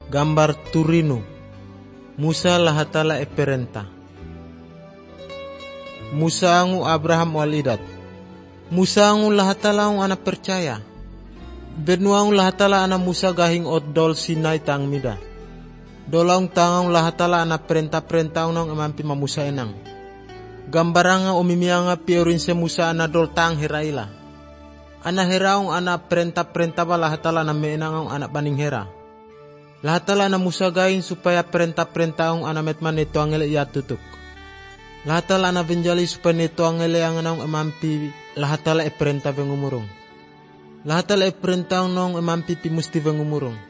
Gambar Turino. Musa lahatala perenta. Musa angu Abraham walidat. Musa angu lahatala ang anak percaya. Benua ang lahatala anak Musa gahing odol Sinai tang mida. Dolang tangang lahatala anak perenta-perenta unang amampi mamusa enang. Gambaranga umimianga piorin se Musa anak dol tang heraila. Anak heraung anak perenta-perenta ba lahatala na meenang ang anak baning hera. Lahatala na Musa gain supaya perenta-perenta ang anak metman ito ang ele tutuk. Lahatala na benjali supaya nito ang ele ang anang amampi lahatala perenta vengumurong. Lahatala perenta ang nong amampi musti vengumurong.